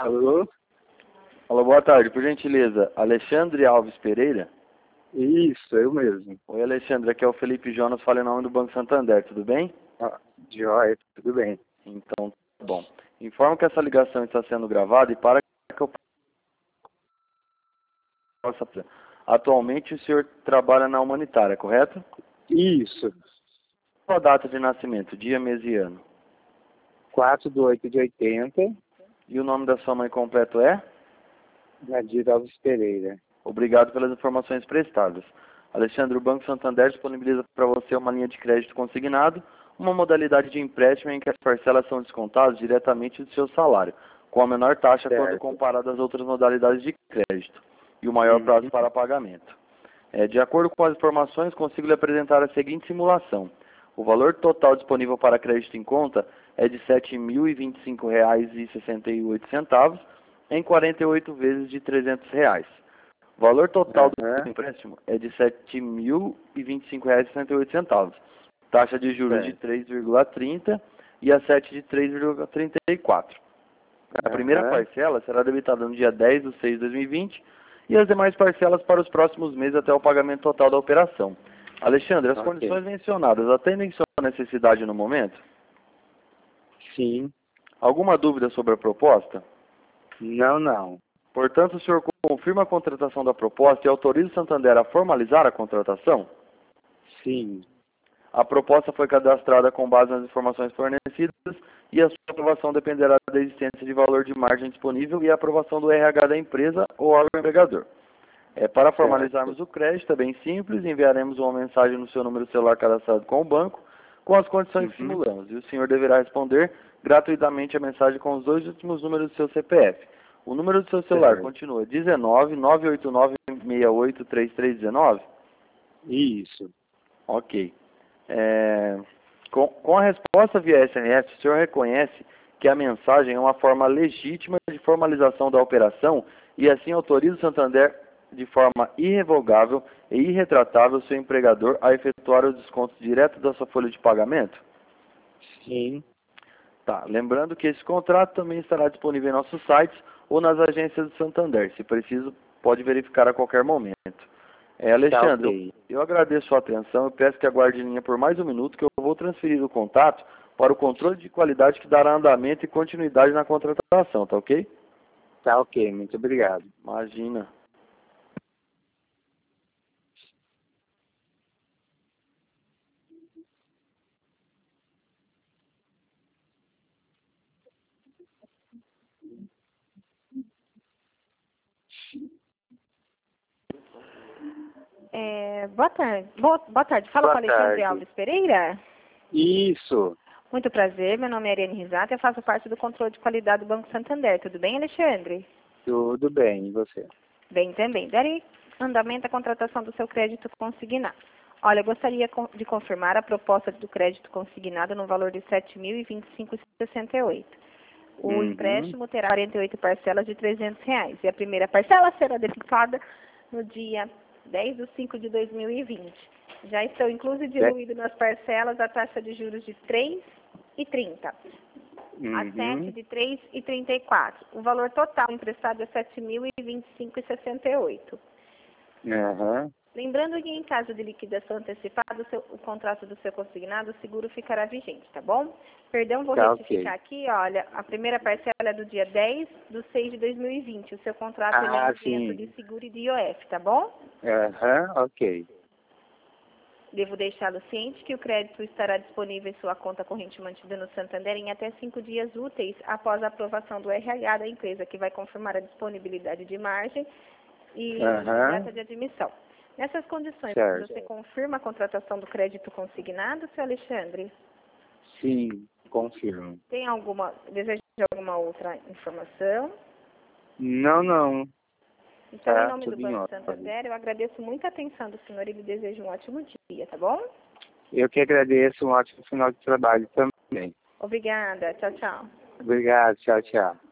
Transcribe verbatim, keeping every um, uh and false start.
Alô? Alô, boa tarde. Por gentileza, Alexandre Alves Pereira? Isso, eu mesmo. Oi, Alexandre. Aqui é o Felipe Jonas, falo em nome do Banco Santander. Tudo bem? Ah, joia, tudo bem. Então, tá bom. Informo que essa ligação está sendo gravada e para que eu possa... Atualmente o senhor trabalha na Humanitária, correto? Isso. Qual a data de nascimento? Dia, mês e ano? quatro de oito de oitenta, E o nome da sua mãe completo é? Nadir Alves Pereira. Obrigado pelas informações prestadas. Alexandre, o Banco Santander disponibiliza para você uma linha de crédito consignado, uma modalidade de empréstimo em que as parcelas são descontadas diretamente do seu salário, com a menor taxa Certo. quando comparado às outras modalidades de crédito, e o maior Uhum. prazo para pagamento. É, de acordo com as informações, consigo lhe apresentar a seguinte simulação. O valor total disponível para crédito em conta é de sete mil e vinte e cinco reais e sessenta e oito centavos em quarenta e oito vezes de trezentos reais. O valor total do Uhum. empréstimo é de sete mil e vinte e cinco reais e sessenta e oito centavos. Taxa de juros de Certo. três vírgula trinta e a sete de três vírgula trinta e quatro. A primeira Uhum. parcela será debitada no dia dez de seis de dois mil e vinte e as demais parcelas para os próximos meses até o pagamento total da operação. Alexandre, as Ok. condições mencionadas atendem sua necessidade no momento? Sim. Alguma dúvida sobre a proposta? Não, não. Portanto, o senhor confirma a contratação da proposta e autoriza o Santander a formalizar a contratação? Sim. A proposta foi cadastrada com base nas informações fornecidas e a sua aprovação dependerá da existência de valor de margem disponível e a aprovação do R H da empresa ou órgão empregador. É, para formalizarmos o crédito, é bem simples, enviaremos uma mensagem no seu número celular cadastrado com o banco, com as condições que Uhum. simulamos, e o senhor deverá responder gratuitamente a mensagem com os dois últimos números do seu C P F. O número do seu celular Certo. continua dezenove, nove oito nove, seis oito três três um nove? Isso. Ok. É, com, com a resposta via S M S, o senhor reconhece que a mensagem é uma forma legítima de formalização da operação e assim autoriza o Santander de forma irrevogável e irretratável seu empregador a efetuar o desconto direto da sua folha de pagamento? Sim. Tá. Lembrando que esse contrato também estará disponível em nossos sites ou nas agências do Santander. Se preciso, pode verificar a qualquer momento. É, Tá Alexandre, eu, ok. eu agradeço a sua atenção. Eu peço que aguarde em linha por mais um minuto, que eu vou transferir o contato para o controle de qualidade que dará andamento e continuidade na contratação, tá ok? Tá ok, muito obrigado. Imagina. É, boa tarde. Boa, boa tarde. Fala com Boa a Alexandre tarde. Alves Pereira. Isso. Muito prazer. Meu nome é Ariane Risato e eu faço parte do controle de qualidade do Banco Santander. Tudo bem, Alexandre? Tudo bem, e você? Bem também. Darei andamento à contratação do seu crédito consignado. Olha, eu gostaria de confirmar a proposta do crédito consignado no valor de sete mil e vinte e cinco reais e sessenta e oito centavos. O Uhum. empréstimo terá quarenta e oito parcelas de trezentos reais e a primeira parcela será debitada no dia dez de cinco de dois mil e vinte. Já estão incluso e diluído nas parcelas a taxa de juros de três e trinta, a sete Uhum. de três e trinta e quatro. O valor total emprestado é sete mil e vinte e cinco reais e sessenta e oito centavos. Uhum. Lembrando que em caso de liquidação antecipada, o, seu, o contrato do seu consignado, o seguro ficará vigente, tá bom? Perdão, vou Tá retificar ok. aqui, olha, a primeira parcela é do dia dez de seis de dois mil e vinte. O seu contrato ele é Ah, isento de sim. seguro e de I O F, tá bom? Aham, ok. Devo deixá-lo ciente que o crédito estará disponível em sua conta corrente mantida no Santander em até cinco dias úteis após a aprovação do R H da empresa, que vai confirmar a disponibilidade de margem e Aham, data de admissão. Nessas condições, certo. você confirma a contratação do crédito consignado, seu Alexandre? Sim, confirmo. Tem alguma, deseja alguma outra informação? Não, não. Então, em Tá nome do tudo em Banco ordem. Santander, eu agradeço muito a atenção do senhor e lhe desejo um ótimo dia, tá bom? Eu que agradeço. Um ótimo final de trabalho também. Obrigada. Tchau, tchau. Obrigado. Tchau, tchau.